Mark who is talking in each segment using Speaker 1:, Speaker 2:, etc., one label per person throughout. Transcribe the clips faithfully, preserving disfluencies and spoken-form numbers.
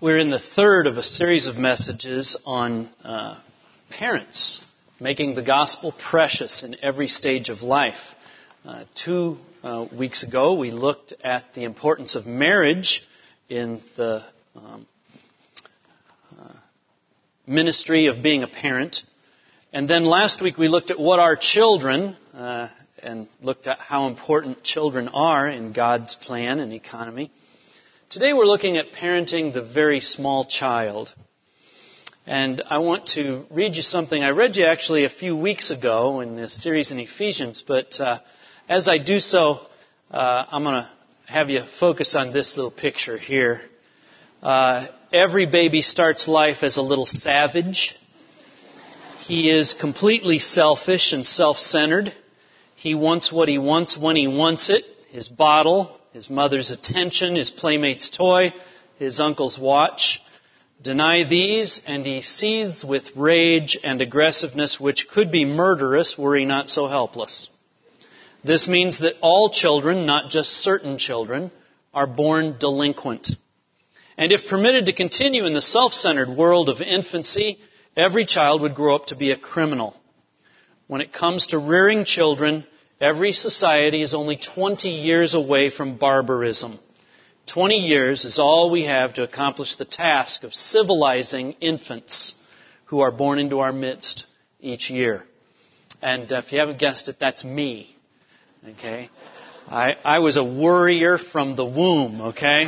Speaker 1: We're in the third of a series of messages on uh, parents, making the gospel precious in every stage of life. Uh, two uh, weeks ago, we looked at the importance of marriage in the um, uh, ministry of being a parent. And then last week, we looked at what are children, uh, and looked at how important children are in God's plan and economy. Today we're looking at parenting the very small child. And I want to read you something I read you actually a few weeks ago in this series in Ephesians, but uh, as I do so, uh, I'm going to have you focus on this little picture here. Uh, every baby starts life as a little savage. He is completely selfish and self-centered. He wants what he wants when he wants it, his bottle, his mother's attention, his playmate's toy, his uncle's watch. Deny these, and he seethes with rage and aggressiveness which could be murderous were he not so helpless. This means that all children, not just certain children, are born delinquent. And if permitted to continue in the self-centered world of infancy, every child would grow up to be a criminal. When it comes to rearing children, every society is only twenty years away from barbarism. twenty years is all we have to accomplish the task of civilizing infants who are born into our midst each year. And if you haven't guessed it, that's me. Okay? I, I was a worrier from the womb, okay?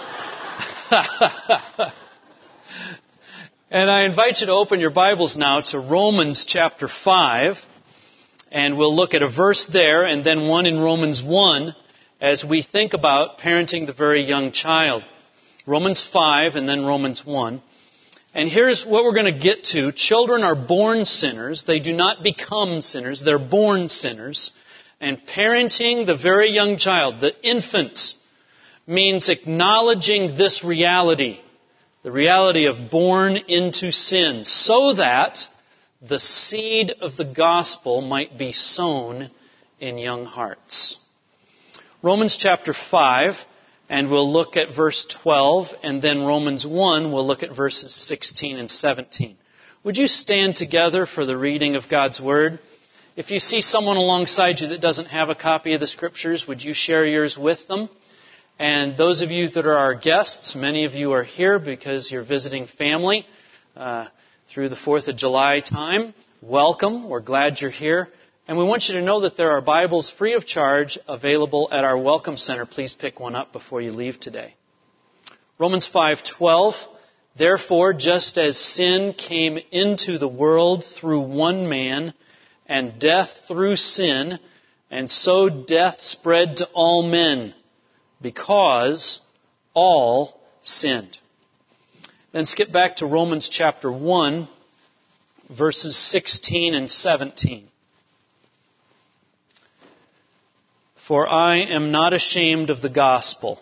Speaker 1: And I invite you to open your Bibles now to Romans chapter five. And we'll look at a verse there and then one in Romans one as we think about parenting the very young child. Romans five and then Romans one. And here's what we're going to get to. Children are born sinners. They do not become sinners. They're born sinners. And parenting the very young child, the infant, means acknowledging this reality. The reality of born into sin, so that the seed of the gospel might be sown in young hearts. Romans chapter five, and we'll look at verse twelve, and then Romans one, we'll look at verses sixteen and seventeen. Would you stand together for the reading of God's Word? If you see someone alongside you that doesn't have a copy of the Scriptures, would you share yours with them? And those of you that are our guests, many of you are here because you're visiting family uh, through the fourth of July time. Welcome. We're glad you're here. And we want you to know that there are Bibles free of charge available at our Welcome Center. Please pick one up before you leave today. Romans five twelve. Therefore, just as sin came into the world through one man, and death through sin, and so death spread to all men, because all sinned. Then skip back to Romans chapter one, verses sixteen and seventeen. For I am not ashamed of the gospel.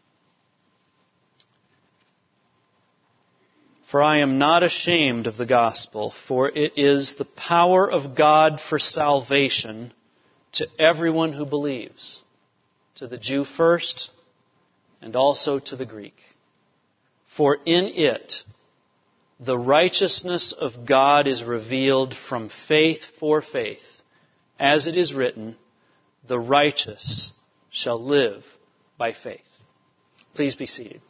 Speaker 1: For I am not ashamed of the gospel, for it is the power of God for salvation to everyone who believes. To the Jew first, and also to the Greek. For in it, the righteousness of God is revealed from faith for faith. As it is written, the righteous shall live by faith. Please be seated.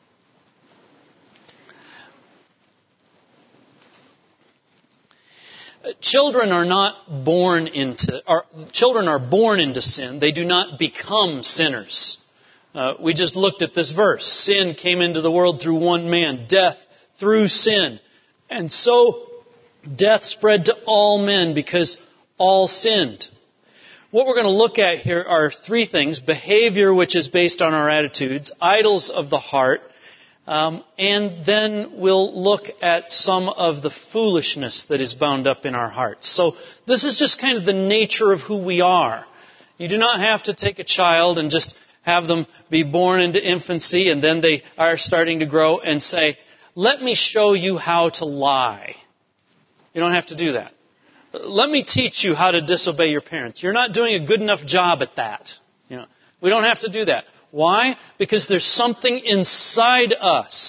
Speaker 1: Children are not born into, are, children are born into sin. They do not become sinners. Uh, we just looked at this verse. Sin came into the world through one man, death through sin. And so death spread to all men because all sinned. What we're going to look at here are three things. Behavior, which is based on our attitudes, idols of the heart, Um, and then we'll look at some of the foolishness that is bound up in our hearts. So this is just kind of the nature of who we are. You do not have to take a child and just have them be born into infancy and then they are starting to grow and say, let me show you how to lie. You don't have to do that. Let me teach you how to disobey your parents. You're not doing a good enough job at that. You know, we don't have to do that. Why? Because there's something inside us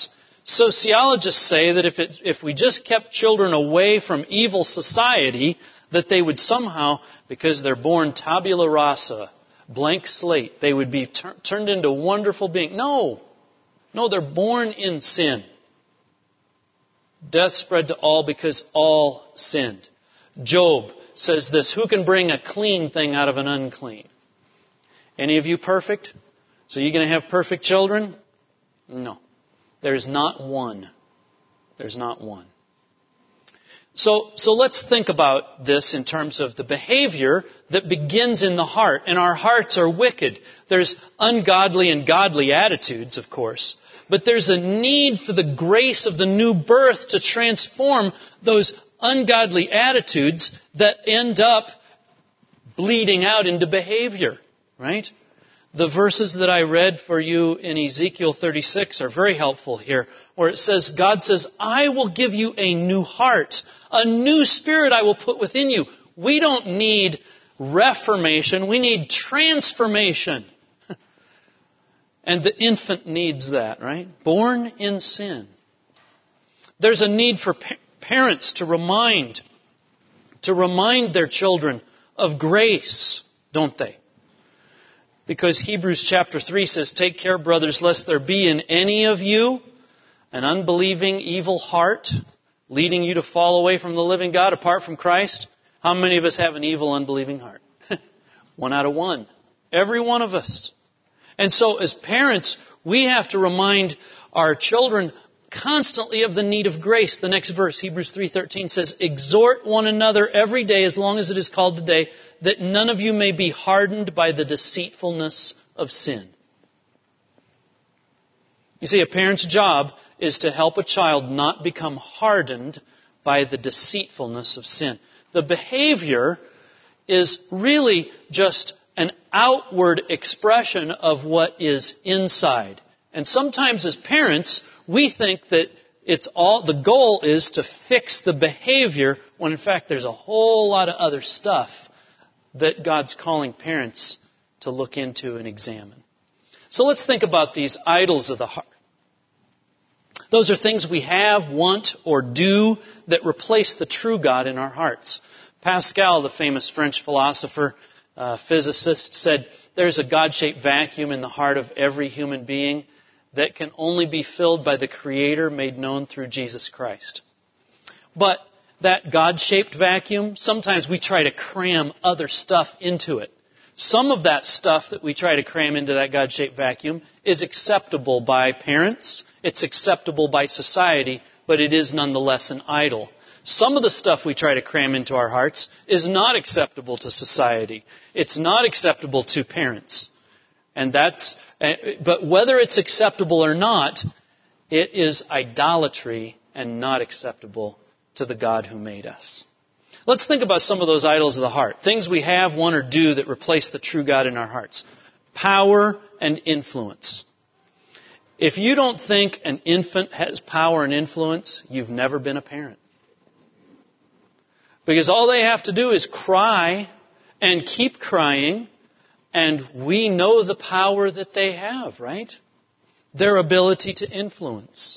Speaker 1: Sociologists say that if it, if we just kept children away from evil society, that they would somehow, because they're born tabula rasa, blank slate, they would be tur- turned into wonderful beings. No. No, they're born in sin. Death spread to all because all sinned. Job says this, who can bring a clean thing out of an unclean? Any of you perfect? So you're going to have perfect children? No. There is not one. There's not one. So, so let's think about this in terms of the behavior that begins in the heart. And our hearts are wicked. There's ungodly and godly attitudes, of course. But there's a need for the grace of the new birth to transform those ungodly attitudes that end up bleeding out into behavior, right? The verses that I read for you in Ezekiel thirty-six are very helpful here, where it says, God says, I will give you a new heart, a new spirit I will put within you. We don't need reformation, we need transformation. And the infant needs that, right? Born in sin. There's a need for pa- parents to remind, to remind their children of grace, don't they? Because Hebrews chapter three says, take care, brothers, lest there be in any of you an unbelieving, evil heart, leading you to fall away from the living God apart from Christ. How many of us have an evil, unbelieving heart? One out of one. Every one of us. And so as parents, we have to remind our children constantly of the need of grace. The next verse, Hebrews three thirteen says, exhort one another every day as long as it is called today, that none of you may be hardened by the deceitfulness of sin. You see, a parent's job is to help a child not become hardened by the deceitfulness of sin. The behavior is really just an outward expression of what is inside. And sometimes as parents, we think that it's all, the goal is to fix the behavior, when in fact there's a whole lot of other stuff that God's calling parents to look into and examine. So let's think about these idols of the heart. Those are things we have, want, or do that replace the true God in our hearts. Pascal, the famous French philosopher, uh, physicist, said there's a God-shaped vacuum in the heart of every human being that can only be filled by the Creator made known through Jesus Christ. But that God-shaped vacuum, sometimes we try to cram other stuff into it. Some of that stuff that we try to cram into that God-shaped vacuum is acceptable by parents, it's acceptable by society, but it is nonetheless an idol. Some of the stuff we try to cram into our hearts is not acceptable to society. It's not acceptable to parents. And that's, but whether it's acceptable or not, it is idolatry and not acceptable to the God who made us. Let's think about some of those idols of the heart. Things we have, want, or do that replace the true God in our hearts. Power and influence. If you don't think an infant has power and influence, you've never been a parent. Because all they have to do is cry and keep crying, and we know the power that they have, right? Their ability to influence.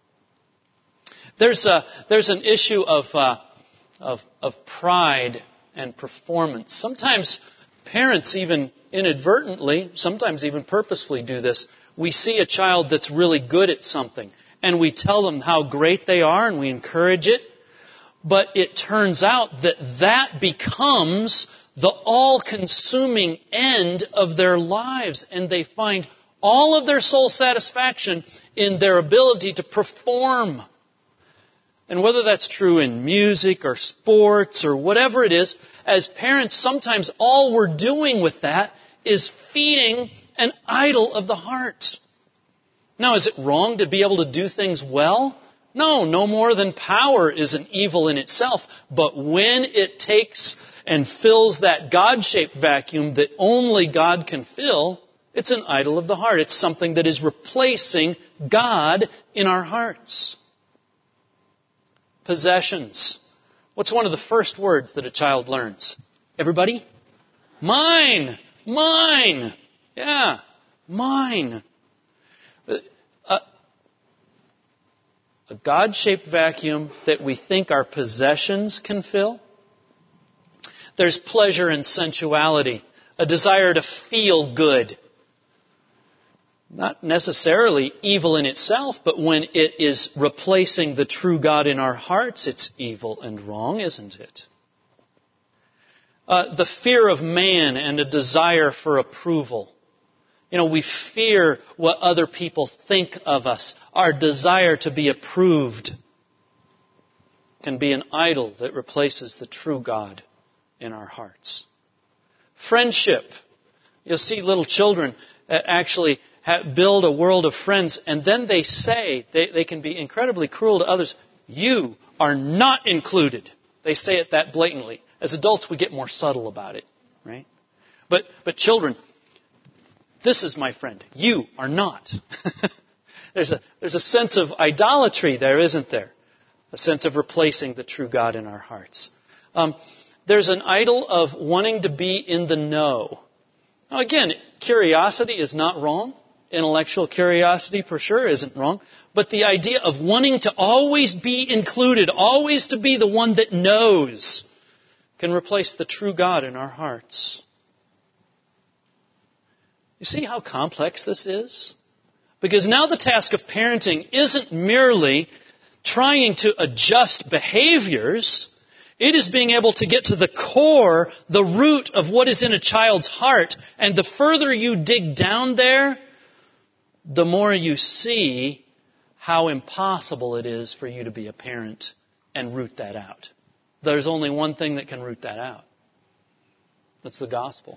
Speaker 1: There's a, there's an issue of, uh, of, of pride and performance. Sometimes parents even inadvertently, sometimes even purposefully do this. We see a child that's really good at something, and we tell them how great they are, and we encourage it. But it turns out that that becomes the all-consuming end of their lives, and they find all of their soul satisfaction in their ability to perform. And whether that's true in music or sports or whatever it is, as parents, sometimes all we're doing with that is feeding an idol of the heart. Now, is it wrong to be able to do things well? No, no more than power is an evil in itself. But when it takes and fills that God-shaped vacuum that only God can fill, it's an idol of the heart. It's something that is replacing God in our hearts. Possessions. What's one of the first words that a child learns? Everybody? Mine! Mine! Yeah, mine. Uh, a God-shaped vacuum that we think our possessions can fill. There's pleasure and sensuality, a desire to feel good. Not necessarily evil in itself, but when it is replacing the true God in our hearts, it's evil and wrong, isn't it? Uh, the fear of man and a desire for approval. You know, we fear what other people think of us. Our desire to be approved can be an idol that replaces the true God in our hearts. Friendship. You'll see little children that actually have, build a world of friends, and then they say, they, they can be incredibly cruel to others, you are not included. They say it that blatantly. As adults, we get more subtle about it, right? But, but children, this is my friend. You are not. there's a, there's a sense of idolatry there, isn't there? A sense of replacing the true God in our hearts. Um, there's an idol of wanting to be in the know. Now again, curiosity is not wrong. Intellectual curiosity for sure isn't wrong. But the idea of wanting to always be included, always to be the one that knows, can replace the true God in our hearts. You see how complex this is? Because now the task of parenting isn't merely trying to adjust behaviors. It is being able to get to the core, the root of what is in a child's heart. And the further you dig down there, the more you see how impossible it is for you to be a parent and root that out. There's only one thing that can root that out. That's the gospel.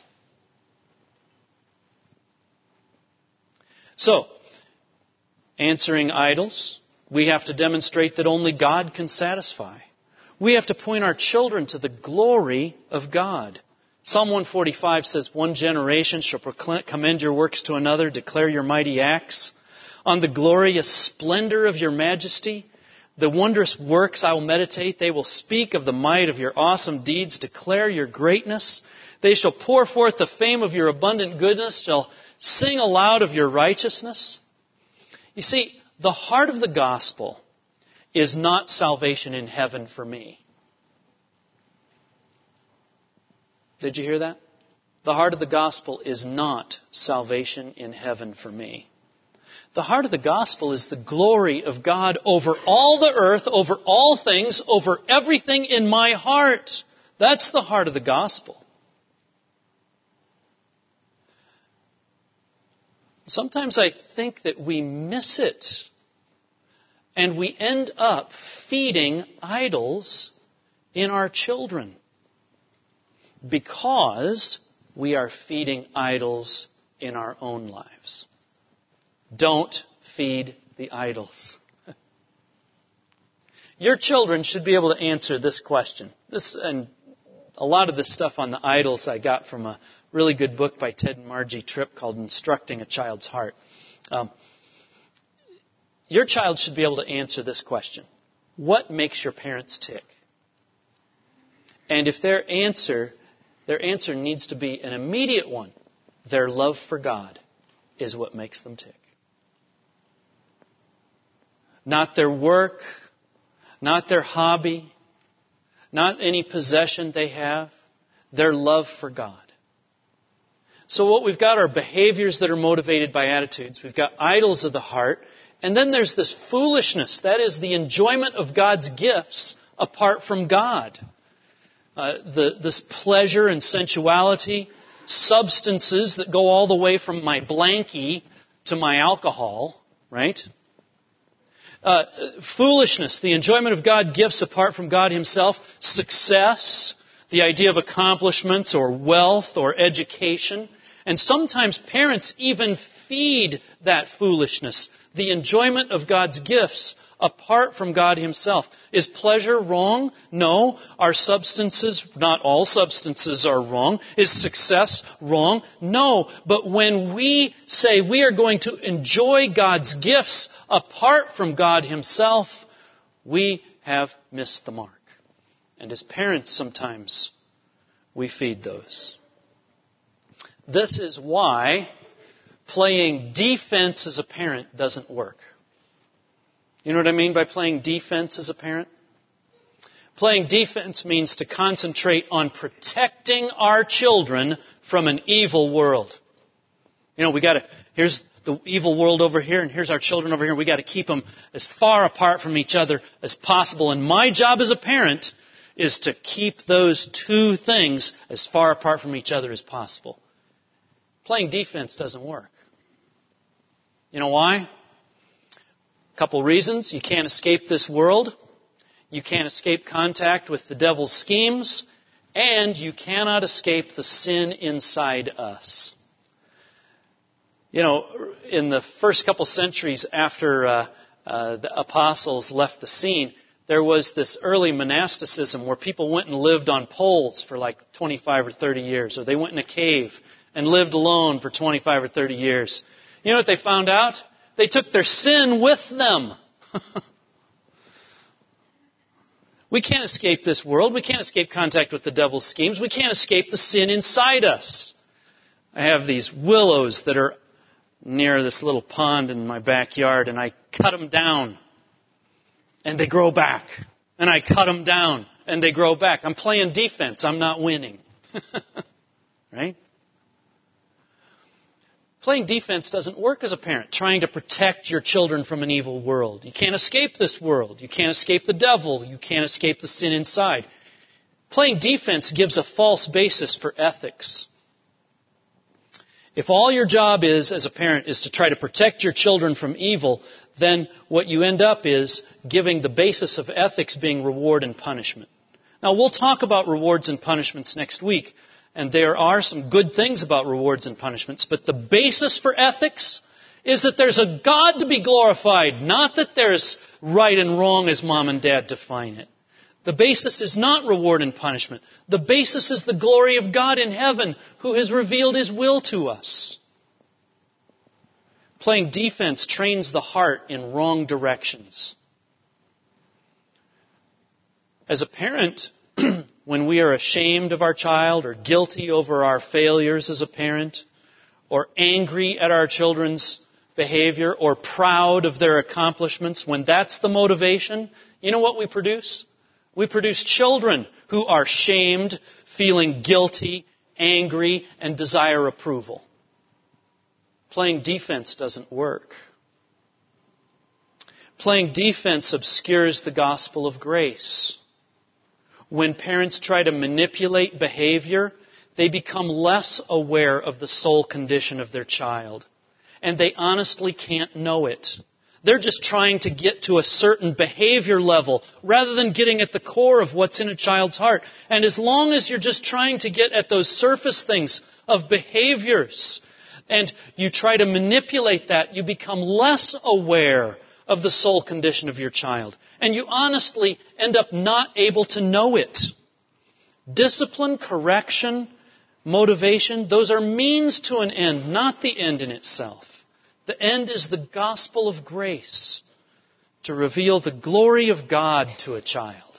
Speaker 1: So, answering idols, we have to demonstrate that only God can satisfy. We have to point our children to the glory of God. Psalm one forty-five says, one generation shall commend your works to another, declare your mighty acts. On the glorious splendor of your majesty, the wondrous works I will meditate. They will speak of the might of your awesome deeds, declare your greatness. They shall pour forth the fame of your abundant goodness, shall sing aloud of your righteousness. You see, the heart of the gospel is not salvation in heaven for me. Did you hear that? The heart of the gospel is not salvation in heaven for me. The heart of the gospel is the glory of God over all the earth, over all things, over everything in my heart. That's the heart of the gospel. Sometimes I think that we miss it. And we end up feeding idols in our children. Because we are feeding idols in our own lives. Don't feed the idols. Your children should be able to answer this question. This and a lot of this stuff on the idols I got from a really good book by Ted and Margie Tripp called Instructing a Child's Heart. Um, your child should be able to answer this question. What makes your parents tick? And if their answer, their answer needs to be an immediate one. Their love for God is what makes them tick. Not their work, not their hobby, not any possession they have, their love for God. So what we've got are behaviors that are motivated by attitudes. We've got idols of the heart. And then there's this foolishness. That is the enjoyment of God's gifts apart from God. Uh, the, this pleasure and sensuality, substances that go all the way from my blankie to my alcohol, right? Uh, foolishness, the enjoyment of God's gifts apart from God Himself. Success, the idea of accomplishments or wealth or education. And sometimes parents even feed that foolishness, the enjoyment of God's gifts apart from God Himself. Is pleasure wrong? No. Are substances, not all substances are wrong. Is success wrong? No. But when we say we are going to enjoy God's gifts apart from God Himself, we have missed the mark. And as parents, sometimes we feed those. This is why playing defense as a parent doesn't work. You know what I mean by playing defense as a parent? Playing defense means to concentrate on protecting our children from an evil world. You know, we got to, here's the evil world over here, and here's our children over here. We got to keep them as far apart from each other as possible. And my job as a parent is to keep those two things as far apart from each other as possible. Playing defense doesn't work. You know why? A couple reasons. You can't escape this world. You can't escape contact with the devil's schemes. And you cannot escape the sin inside us. You know, in the first couple centuries after uh, uh, the apostles left the scene, there was this early monasticism where people went and lived on poles for like twenty-five or thirty years. Or they went in a cave and lived alone for twenty-five or thirty years. You know what they found out? They took their sin with them. We can't escape this world. We can't escape contact with the devil's schemes. We can't escape the sin inside us. I have these willows that are near this little pond in my backyard, and I cut them down, and they grow back. And I cut them down, and they grow back. I'm playing defense. I'm not winning. Right? Playing defense doesn't work as a parent, trying to protect your children from an evil world. You can't escape this world. You can't escape the devil. You can't escape the sin inside. Playing defense gives a false basis for ethics. If all your job is, as a parent, is to try to protect your children from evil, then what you end up is giving the basis of ethics being reward and punishment. Now, we'll talk about rewards and punishments next week, and there are some good things about rewards and punishments, but the basis for ethics is that there's a God to be glorified, not that there's right and wrong as mom and dad define it. The basis is not reward and punishment. The basis is the glory of God in heaven, who has revealed His will to us. Playing defense trains the heart in wrong directions. As a parent, when we are ashamed of our child or guilty over our failures as a parent, or angry at our children's behavior, or proud of their accomplishments, when that's the motivation, you know what we produce? We produce children who are shamed, feeling guilty, angry, and desire approval. Playing defense doesn't work. Playing defense obscures the gospel of grace. When parents try to manipulate behavior, they become less aware of the soul condition of their child. And they honestly can't know it. They're just trying to get to a certain behavior level rather than getting at the core of what's in a child's heart. And as long as you're just trying to get at those surface things of behaviors and you try to manipulate that, you become less aware of the soul condition of your child. And you honestly end up not able to know it. Discipline, correction, motivation, those are means to an end, not the end in itself. The end is the gospel of grace to reveal the glory of God to a child.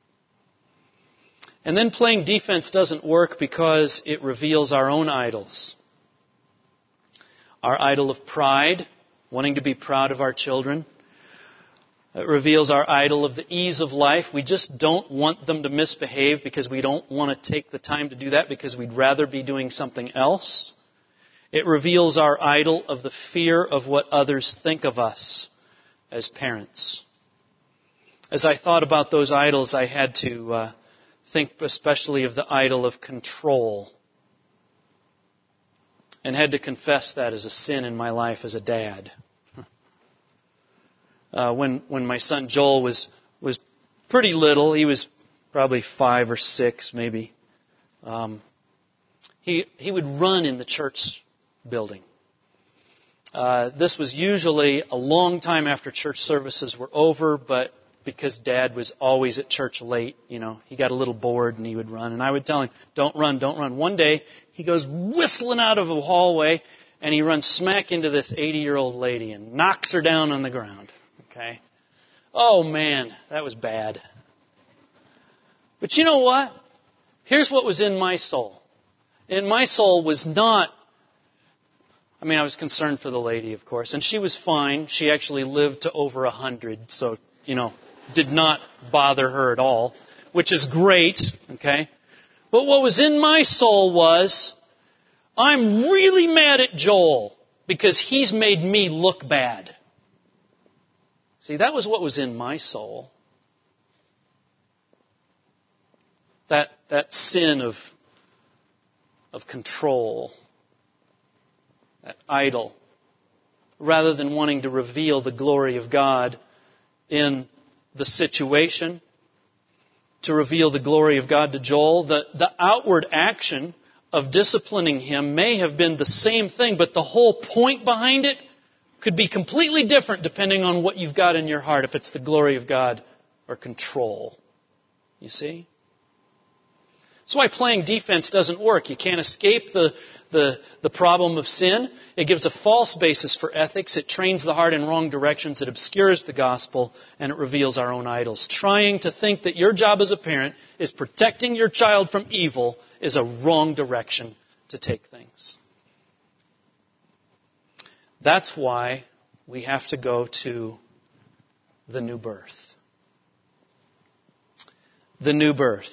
Speaker 1: And then playing defense doesn't work because it reveals our own idols. Our idol of pride, wanting to be proud of our children. It reveals our idol of the ease of life. We just don't want them to misbehave because we don't want to take the time to do that because we'd rather be doing something else. It reveals our idol of the fear of what others think of us as parents. As I thought about those idols, I had to uh, think especially of the idol of control. And had to confess that as a sin in my life as a dad. Uh, when when my son Joel was was pretty little, he was probably five or six maybe. Um, he he would run in the church building. Uh, this was usually a long time after church services were over, but because Dad was always at church late, you know, he got a little bored and he would run. And I would tell him, don't run, don't run. One day, he goes whistling out of a hallway and he runs smack into this eighty-year-old lady and knocks her down on the ground. Okay? Oh, man, that was bad. But you know what? Here's what was in my soul. In my soul was not, I mean, I was concerned for the lady, of course, and she was fine. She actually lived to over a hundred, so, you know, did not bother her at all, which is great, okay? But what was in my soul was, I'm really mad at Joel because he's made me look bad. See, that was what was in my soul. That, that sin of, of control. That idol, rather than wanting to reveal the glory of God in the situation, to reveal the glory of God to Joel, the, the outward action of disciplining him may have been the same thing, but the whole point behind it could be completely different depending on what you've got in your heart, if it's the glory of God or control. You see? That's why playing defense doesn't work. You can't escape the, the, the problem of sin. It gives a false basis for ethics. It trains the heart in wrong directions. It obscures the gospel, and it reveals our own idols. Trying to think that your job as a parent is protecting your child from evil is a wrong direction to take things. That's why we have to go to the new birth. The new birth.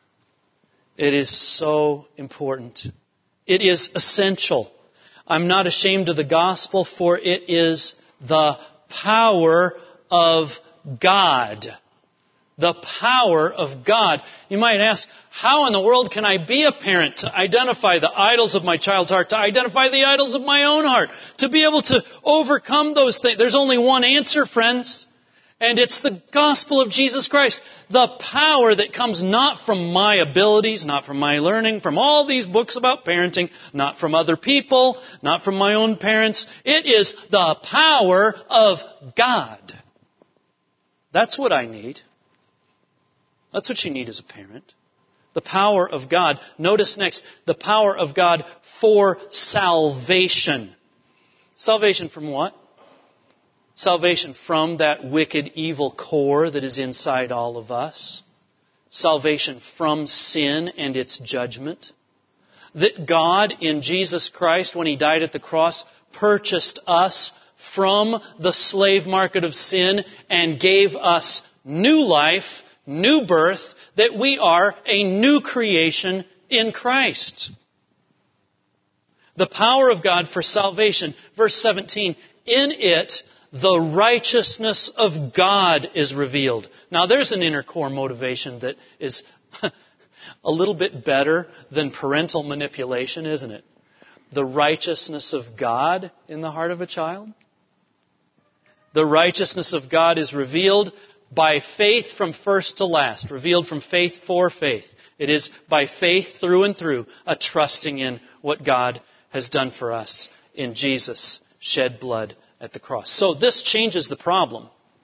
Speaker 1: It is so important. It is essential. I'm not ashamed of the gospel, for it is the power of God. The power of God. You might ask, how in the world can I be a parent to identify the idols of my child's heart, to identify the idols of my own heart, to be able to overcome those things? There's only one answer, friends. And it's the gospel of Jesus Christ. The power that comes not from my abilities, not from my learning, from all these books about parenting, not from other people, not from my own parents. It is the power of God. That's what I need. That's what you need as a parent. The power of God. Notice next, the power of God for salvation. Salvation from what? Salvation from that wicked, evil core that is inside all of us. Salvation from sin and its judgment. That God, in Jesus Christ, when He died at the cross, purchased us from the slave market of sin and gave us new life, new birth, that we are a new creation in Christ. The power of God for salvation. Verse seventeen, in it, the righteousness of God is revealed. Now, there's an inner core motivation that is a little bit better than parental manipulation, isn't it? The righteousness of God in the heart of a child. The righteousness of God is revealed by faith from first to last. Revealed from faith for faith. It is by faith through and through, a trusting in what God has done for us in Jesus' shed blood at the cross. So this changes the problem.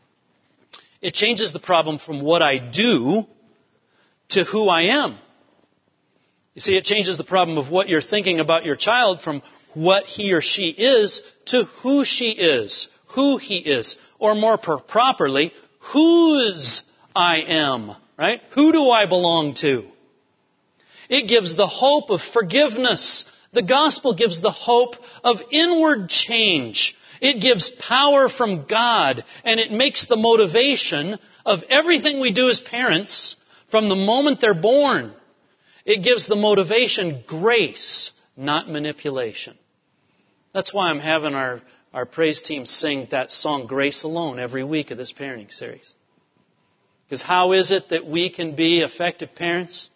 Speaker 1: It changes the problem from what I do to who I am. You see, it changes the problem of what you're thinking about your child from what he or she is to who she is, who he is, or more per- properly, whose I am, right? Who do I belong to? It gives the hope of forgiveness. The gospel gives the hope of inward change. It gives power from God, and it makes the motivation of everything we do as parents from the moment they're born. It gives the motivation grace, not manipulation. That's why I'm having our, our praise team sing that song, Grace Alone, every week of this parenting series. Because how is it that we can be effective parents?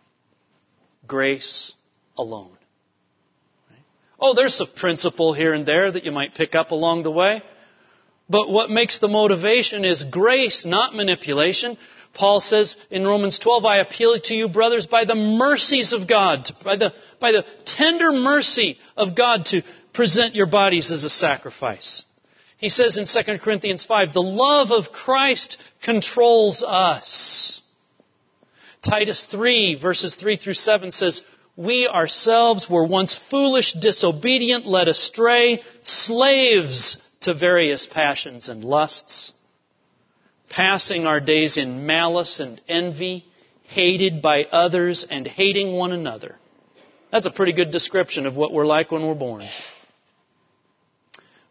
Speaker 1: Grace alone. Oh, there's a principle here and there that you might pick up along the way. But what makes the motivation is grace, not manipulation. Paul says in Romans twelve, I appeal to you, brothers, by the mercies of God, by the, by the tender mercy of God, to present your bodies as a sacrifice. He says in Second Corinthians five, the love of Christ controls us. Titus three, verses three through seven says, we ourselves were once foolish, disobedient, led astray, slaves to various passions and lusts, passing our days in malice and envy, hated by others and hating one another. That's a pretty good description of what we're like when we're born.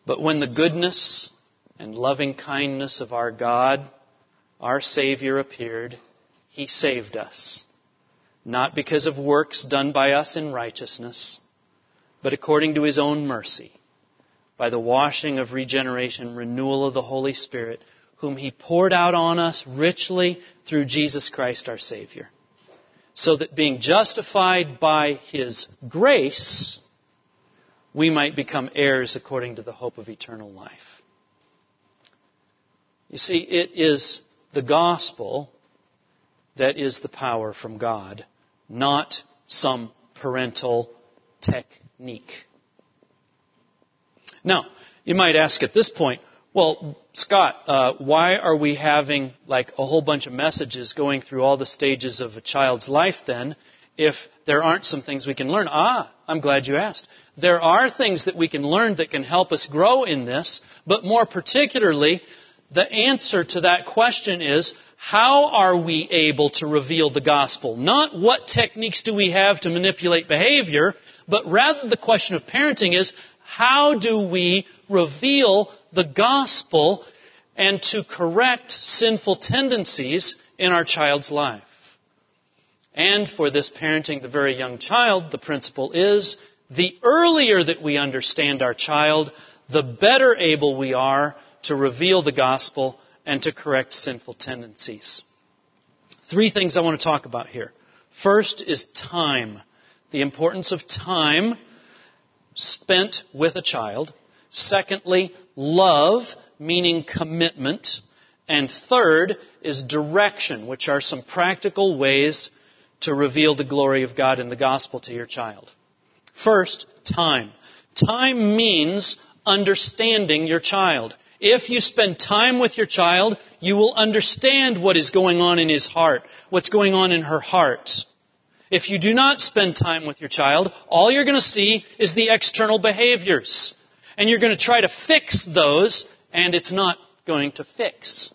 Speaker 1: But when the goodness and loving kindness of our God, our Savior, appeared, He saved us, not because of works done by us in righteousness, but according to His own mercy, by the washing of regeneration, renewal of the Holy Spirit, whom He poured out on us richly through Jesus Christ our Savior, so that being justified by His grace, we might become heirs according to the hope of eternal life. You see, it is the gospel that is the power from God, not some parental technique. Now, you might ask at this point, well, Scott, uh, why are we having like a whole bunch of messages going through all the stages of a child's life then, if there aren't some things we can learn? Ah, I'm glad you asked. There are things that we can learn that can help us grow in this, but more particularly, the answer to that question is, how are we able to reveal the gospel? Not what techniques do we have to manipulate behavior, but rather the question of parenting is, how do we reveal the gospel and to correct sinful tendencies in our child's life? And for this parenting the very young child, the principle is, the earlier that we understand our child, the better able we are to reveal the gospel and to correct sinful tendencies. Three things I want to talk about here. First is time. The importance of time spent with a child. Secondly, love, meaning commitment. And third is direction, which are some practical ways to reveal the glory of God in the gospel to your child. First, time. Time means understanding your child. If you spend time with your child, you will understand what is going on in his heart, what's going on in her heart. If you do not spend time with your child, all you're going to see is the external behaviors. And you're going to try to fix those, and it's not going to fix.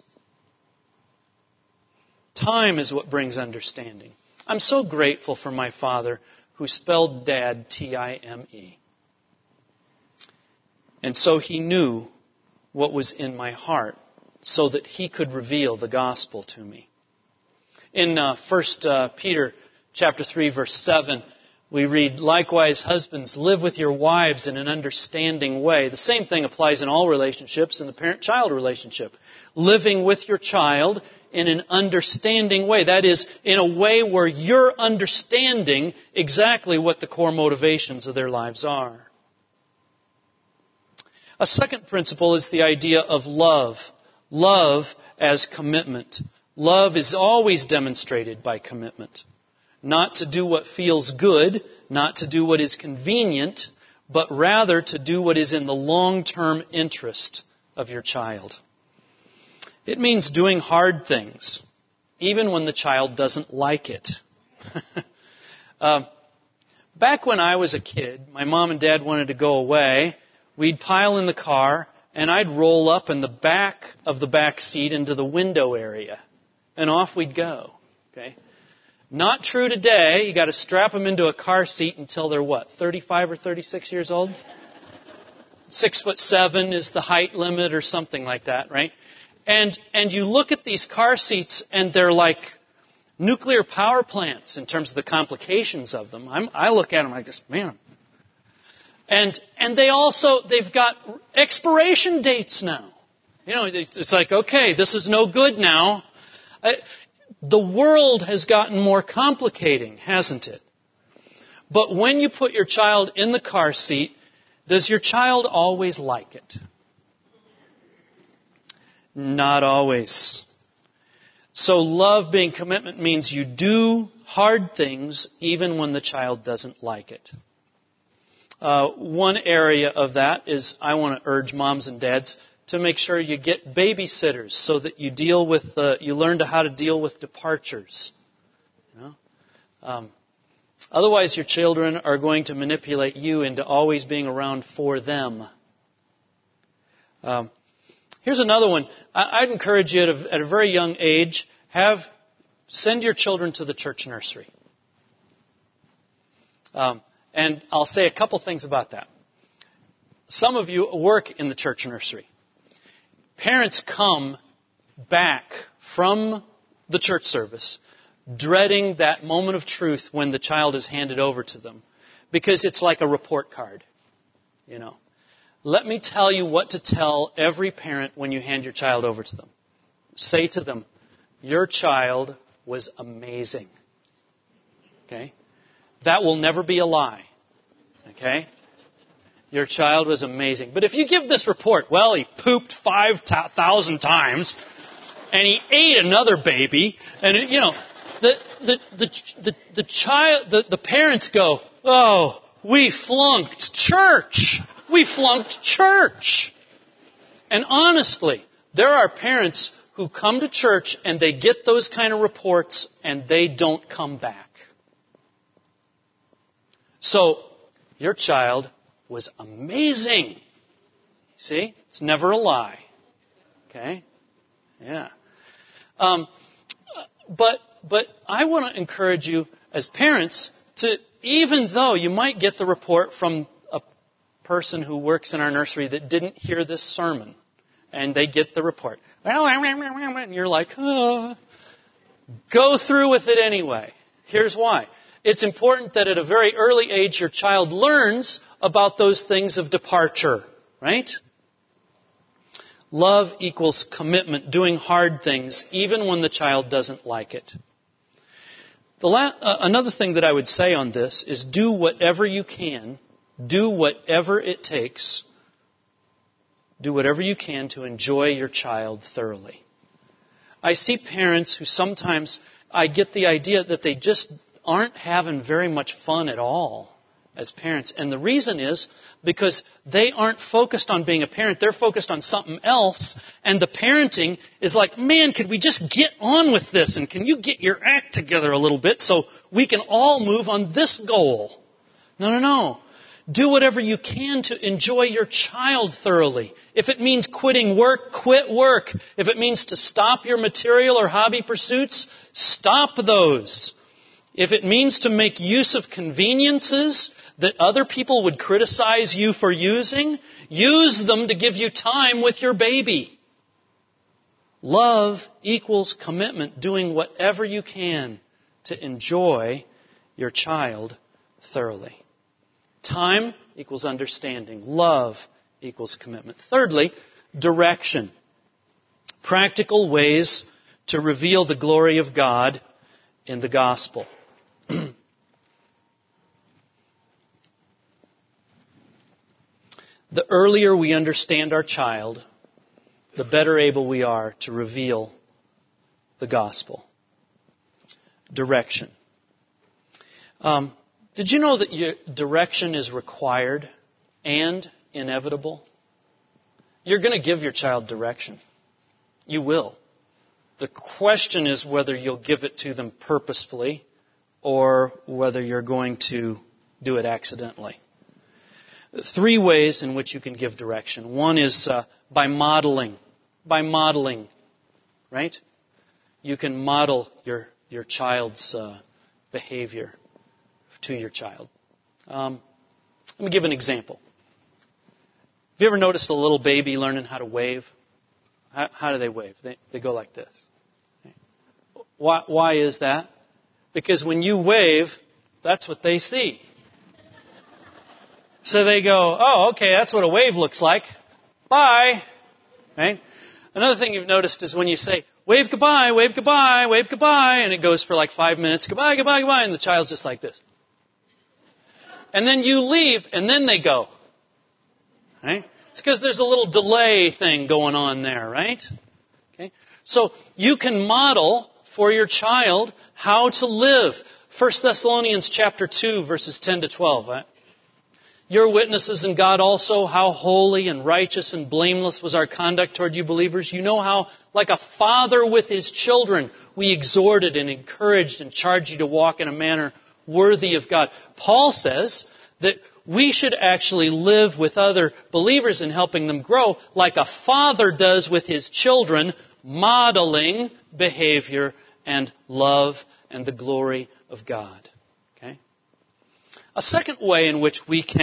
Speaker 1: Time is what brings understanding. I'm so grateful for my father who spelled dad T I M E. And so he knew what was in my heart so that he could reveal the gospel to me. In uh, First uh, Peter chapter three, verse seven, we read, likewise, husbands, live with your wives in an understanding way. The same thing applies in all relationships, in the parent-child relationship. Living with your child in an understanding way. That is, in a way where you're understanding exactly what the core motivations of their lives are. A second principle is the idea of love. Love as commitment. Love is always demonstrated by commitment. Not to do what feels good, not to do what is convenient, but rather to do what is in the long-term interest of your child. It means doing hard things, even when the child doesn't like it. uh, back when I was a kid, my mom and dad wanted to go away. We'd pile in the car, and I'd roll up in the back of the back seat into the window area, and off we'd go. Okay. Not true today. You got to strap them into a car seat until they're what, thirty-five or thirty-six years old? Six foot seven is the height limit or something like that, right? And and you look at these car seats and they're like nuclear power plants in terms of the complications of them. I'm, I look at them like this, man. And and they also, they've got expiration dates now. You know, it's, it's like, okay, this is no good now. I, The world has gotten more complicating, hasn't it? But when you put your child in the car seat, does your child always like it? Not always. So love being commitment means you do hard things even when the child doesn't like it. Uh, one area of that is I want to urge moms and dads to make sure you get babysitters so that you deal with, uh, you learn to how to deal with departures. You know? Um, otherwise, your children are going to manipulate you into always being around for them. Um, here's another one. I, I'd encourage you at a, at a very young age, have send your children to the church nursery. Um, and I'll say a couple things about that. some of you work in the church nursery. Parents come back from the church service dreading that moment of truth when the child is handed over to them, because it's like a report card, you know. Let me tell you what to tell every parent when you hand your child over to them. Say to them, your child was amazing. Okay? That will never be a lie. Okay? Your child was amazing. But if you give this report, well, he pooped five thousand times, and he ate another baby, and, you know, the the the the, the child, the, the parents go, oh, we flunked church. We flunked church. And honestly, there are parents who come to church and they get those kind of reports and they don't come back. So, your child was amazing. See? It's never a lie. Okay? Yeah. Um, but, but I want to encourage you as parents to, even though you might get the report from a person who works in our nursery that didn't hear this sermon, and they get the report, and you're like, oh, go through with it anyway. Here's why. It's important that at a very early age your child learns about those things of departure, right? Love equals commitment, doing hard things, even when the child doesn't like it. The la- uh, another thing that I would say on this is do whatever you can, do whatever it takes, do whatever you can to enjoy your child thoroughly. I see parents who sometimes, I get the idea that they just aren't having very much fun at all as parents. And the reason is because they aren't focused on being a parent. They're focused on something else. And the parenting is like, man, could we just get on with this? And can you get your act together a little bit so we can all move on this goal? No, no, no. Do whatever you can to enjoy your child thoroughly. If it means quitting work, quit work. If it means to stop your material or hobby pursuits, stop those. If it means to make use of conveniences that other people would criticize you for using, use them to give you time with your baby. Love equals commitment, doing whatever you can to enjoy your child thoroughly. Time equals understanding. Love equals commitment. Thirdly, direction. Practical ways to reveal the glory of God in the gospel. The earlier we understand our child, the better able we are to reveal the gospel. Direction. Um, did you know that your direction is required and inevitable? You're going to give your child direction. You will. The question is whether you'll give it to them purposefully or whether you're going to do it accidentally. Three ways in which you can give direction. One is uh, by modeling. By modeling, right? You can model your, your child's uh, behavior to your child. Um, let me give an example. Have you ever noticed a little baby learning how to wave? How, how do they wave? They, they go like this. Why, why is that? Because when you wave, that's what they see. So they go, oh, okay, that's what a wave looks like. Bye. Right? Another thing you've noticed is when you say, wave goodbye, wave goodbye, wave goodbye, and it goes for like five minutes, goodbye, goodbye, goodbye, and the child's just like this. And then you leave, and then they go. Right? It's because there's a little delay thing going on there, right? Okay. So you can model for your child how to live. First Thessalonians chapter two, verses ten to twelve. Right? You're witnesses in God also how holy and righteous and blameless was our conduct toward you believers. You know how, like a father with his children, we exhorted and encouraged and charged you to walk in a manner worthy of God. Paul says that we should actually live with other believers in helping them grow like a father does with his children, modeling behavior and love and the glory of God. Okay? A second way in which we can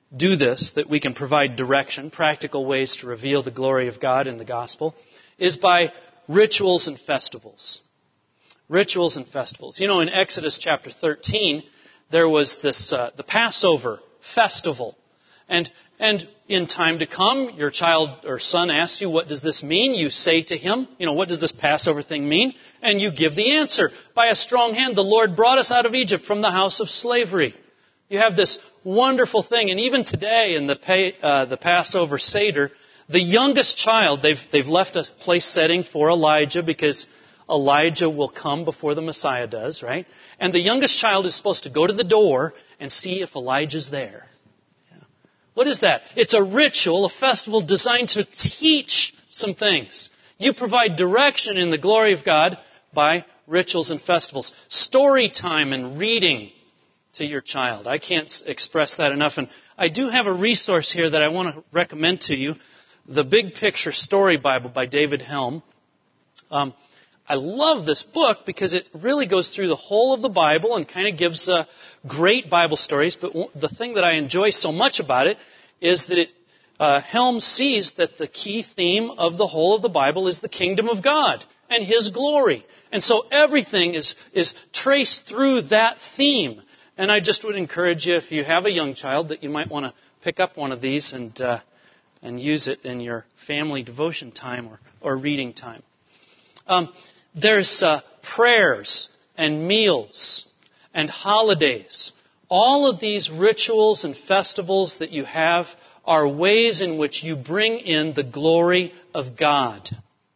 Speaker 1: do this, that we can provide direction, practical ways to reveal the glory of God in the gospel, is by rituals and festivals. Rituals and festivals. You know, in Exodus chapter thirteen, there was this, uh, the Passover festival. And, and in time to come, your child or son asks you, what does this mean? You say to him, you know, what does this Passover thing mean? And you give the answer. By a strong hand, the Lord brought us out of Egypt from the house of slavery. You have this wonderful thing. And even today in the, pay, uh, the Passover Seder, the youngest child, they've, they've left a place setting for Elijah because Elijah will come before the Messiah does, right? And the youngest child is supposed to go to the door and see if Elijah's there. What is that? It's a ritual, a festival designed to teach some things. You provide direction in the glory of God by rituals and festivals. Story time and reading to your child. I can't express that enough. And I do have a resource here that I want to recommend to you. The Big Picture Story Bible by David Helm. Um, I love this book because it really goes through the whole of the Bible and kind of gives uh, great Bible stories. But the thing that I enjoy so much about it is that it, uh, Helm sees that the key theme of the whole of the Bible is the kingdom of God and His glory. And so everything is, is traced through that theme. And I just would encourage you, if you have a young child, that you might want to pick up one of these and uh, and use it in your family devotion time or, or reading time. Um, There's uh, prayers and meals and holidays. All of these rituals and festivals that you have are ways in which you bring in the glory of God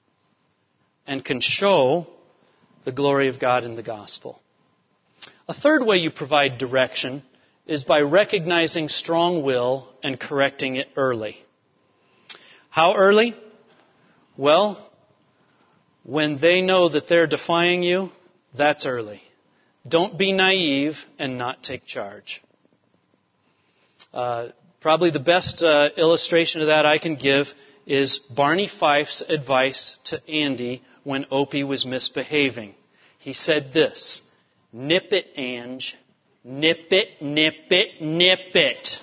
Speaker 1: and can show the glory of God in the gospel. A third way you provide direction is by recognizing strong will and correcting it early. How early? Well, when they know that they're defying you, that's early. Don't be naive and not take charge. Uh, probably the best uh, illustration of that I can give is Barney Fife's advice to Andy when Opie was misbehaving. He said this, "Nip it, Ange. Nip it, nip it, nip it."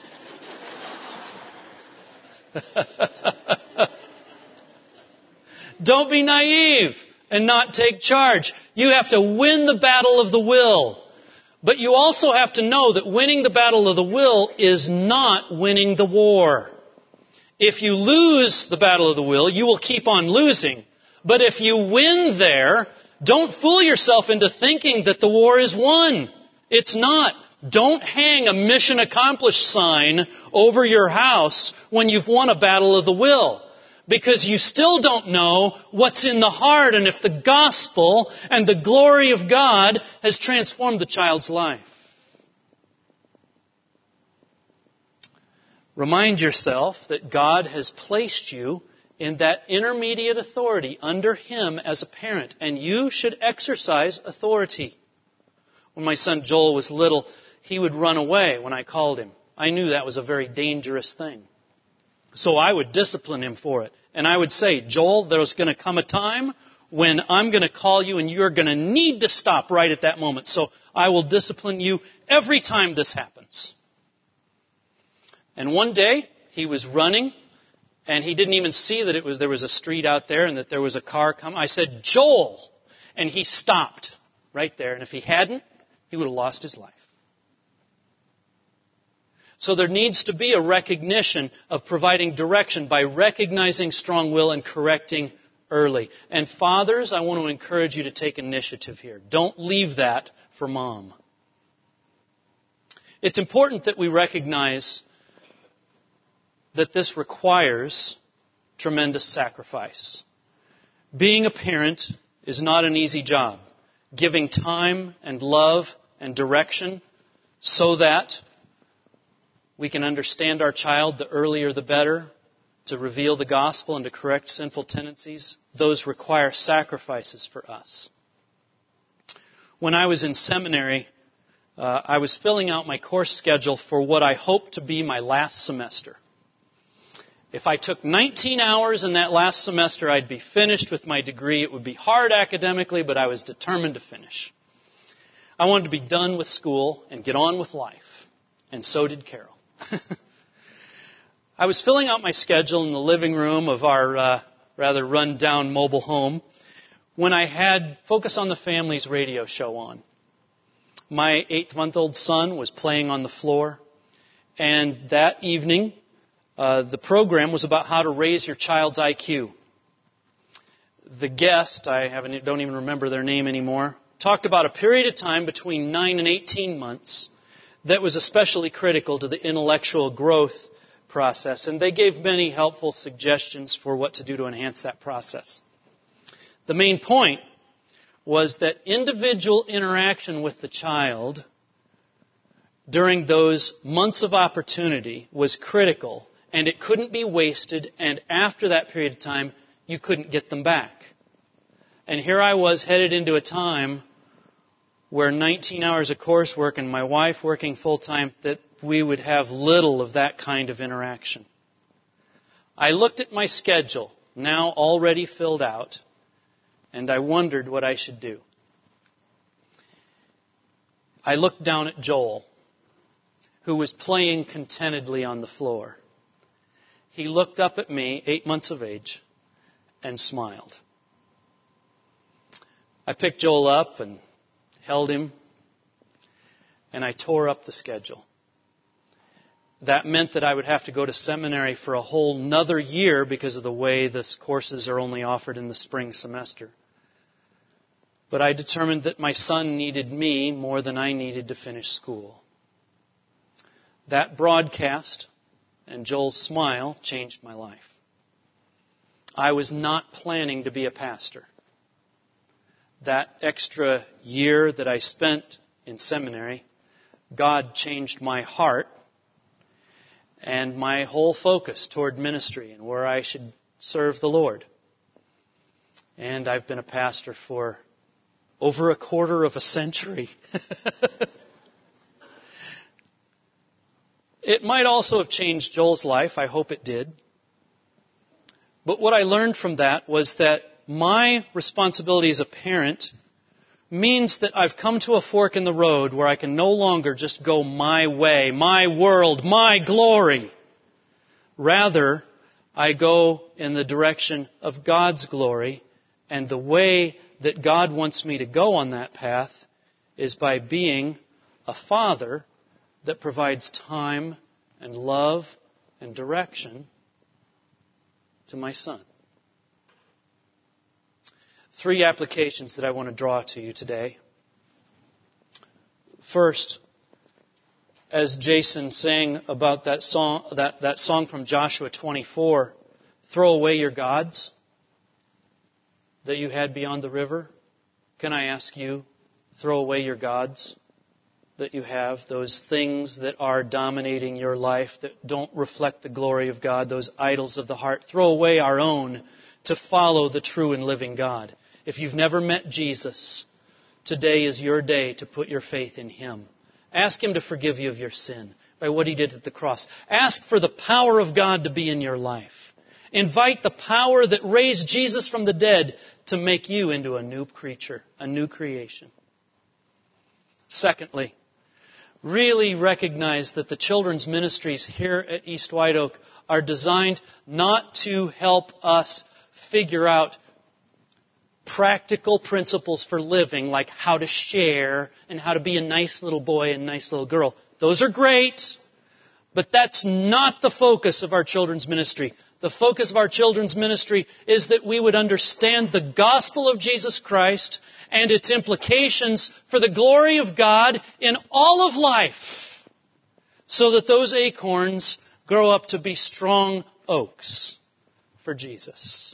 Speaker 1: Don't be naive and not take charge. You have to win the battle of the will. But you also have to know that winning the battle of the will is not winning the war. If you lose the battle of the will, you will keep on losing. But if you win there, don't fool yourself into thinking that the war is won. It's not. Don't hang a mission accomplished sign over your house when you've won a battle of the will. Because you still don't know what's in the heart and if the gospel and the glory of God has transformed the child's life. Remind yourself that God has placed you in that intermediate authority under Him as a parent, and you should exercise authority. When my son Joel was little, he would run away when I called him. I knew that was a very dangerous thing. So I would discipline him for it. And I would say, "Joel, there's going to come a time when I'm going to call you and you're going to need to stop right at that moment. So I will discipline you every time this happens." And one day he was running and he didn't even see that it was there was a street out there and that there was a car coming. I said, "Joel!" And he stopped right there. And if he hadn't, he would have lost his life. So there needs to be a recognition of providing direction by recognizing strong will and correcting early. And fathers, I want to encourage you to take initiative here. Don't leave that for mom. It's important that we recognize that this requires tremendous sacrifice. Being a parent is not an easy job. Giving time and love and direction so that we can understand our child, the earlier the better, to reveal the gospel and to correct sinful tendencies. Those require sacrifices for us. When I was in seminary, uh, I was filling out my course schedule for what I hoped to be my last semester. If I took nineteen hours in that last semester, I'd be finished with my degree. It would be hard academically, but I was determined to finish. I wanted to be done with school and get on with life. And so did Carol. I was filling out my schedule in the living room of our uh, rather run-down mobile home when I had Focus on the Family's radio show on. My eight-month-old son was playing on the floor, and that evening, uh, the program was about how to raise your child's I Q. The guest, I haven't, don't even remember their name anymore, talked about a period of time between nine and eighteen months that was especially critical to the intellectual growth process, and they gave many helpful suggestions for what to do to enhance that process. The main point was that individual interaction with the child during those months of opportunity was critical, and it couldn't be wasted, and after that period of time, you couldn't get them back. And here I was headed into a time where nineteen hours of coursework and my wife working full-time, that we would have little of that kind of interaction. I looked at my schedule, now already filled out, and I wondered what I should do. I looked down at Joel, who was playing contentedly on the floor. He looked up at me, eight months of age, and smiled. I picked Joel up and held him, and I tore up the schedule. That meant that I would have to go to seminary for a whole nother year because of the way the courses are only offered in the spring semester. But I determined that my son needed me more than I needed to finish school. That broadcast and Joel's smile changed my life. I was not planning to be a pastor. That extra year that I spent in seminary, God changed my heart and my whole focus toward ministry and where I should serve the Lord. And I've been a pastor for over a quarter of a century. It might also have changed Joel's life. I hope it did. But what I learned from that was that my responsibility as a parent means that I've come to a fork in the road where I can no longer just go my way, my world, my glory. Rather, I go in the direction of God's glory, and the way that God wants me to go on that path is by being a father that provides time and love and direction to my son. Three applications that I want to draw to you today. First, as Jason sang about that song, that, that song from Joshua twenty-four, throw away your gods that you had beyond the river. Can I ask you, throw away your gods that you have, those things that are dominating your life that don't reflect the glory of God, those idols of the heart. Throw away our own to follow the true and living God. If you've never met Jesus, today is your day to put your faith in Him. Ask Him to forgive you of your sin by what He did at the cross. Ask for the power of God to be in your life. Invite the power that raised Jesus from the dead to make you into a new creature, a new creation. Secondly, really recognize that the children's ministries here at East White Oak are designed not to help us figure out practical principles for living, like how to share and how to be a nice little boy and nice little girl. Those are great, but that's not the focus of our children's ministry. The focus of our children's ministry is that we would understand the gospel of Jesus Christ and its implications for the glory of God in all of life, so that those acorns grow up to be strong oaks for Jesus.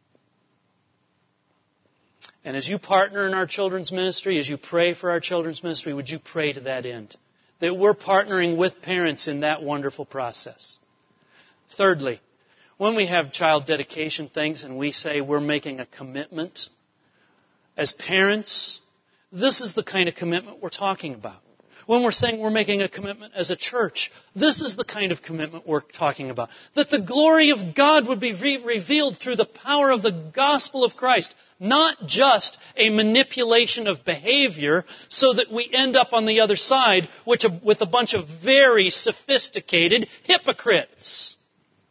Speaker 1: And as you partner in our children's ministry, as you pray for our children's ministry, would you pray to that end? That we're partnering with parents in that wonderful process. Thirdly, when we have child dedication things and we say we're making a commitment, as parents, this is the kind of commitment we're talking about. When we're saying we're making a commitment as a church, this is the kind of commitment we're talking about. That the glory of God would be re- revealed through the power of the gospel of Christ, not just a manipulation of behavior so that we end up on the other side which, with a bunch of very sophisticated hypocrites.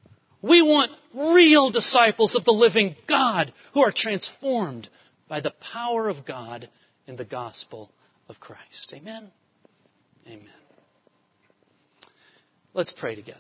Speaker 1: We want real disciples of the living God who are transformed by the power of God in the gospel of Christ. Amen? Amen. Let's pray together.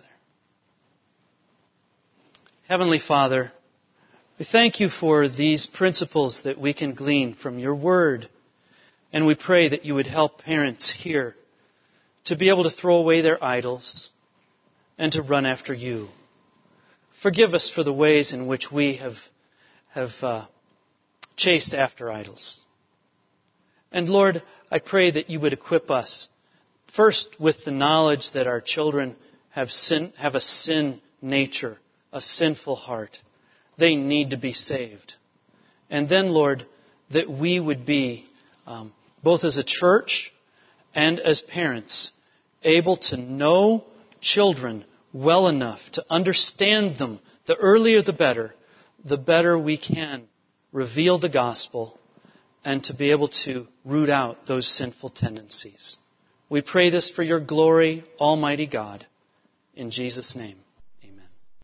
Speaker 1: Heavenly Father, we thank you for these principles that we can glean from your word. And we pray that you would help parents here to be able to throw away their idols and to run after you. Forgive us for the ways in which we have, have uh, chased after idols. And Lord, I pray that you would equip us, first with the knowledge that our children have sin, have a sin nature, a sinful heart. They need to be saved. And then, Lord, that we would be, um, both as a church and as parents, able to know children well enough to understand them. The earlier the better, the better we can reveal the gospel and to be able to root out those sinful tendencies. We pray this for your glory, Almighty God. In Jesus' name.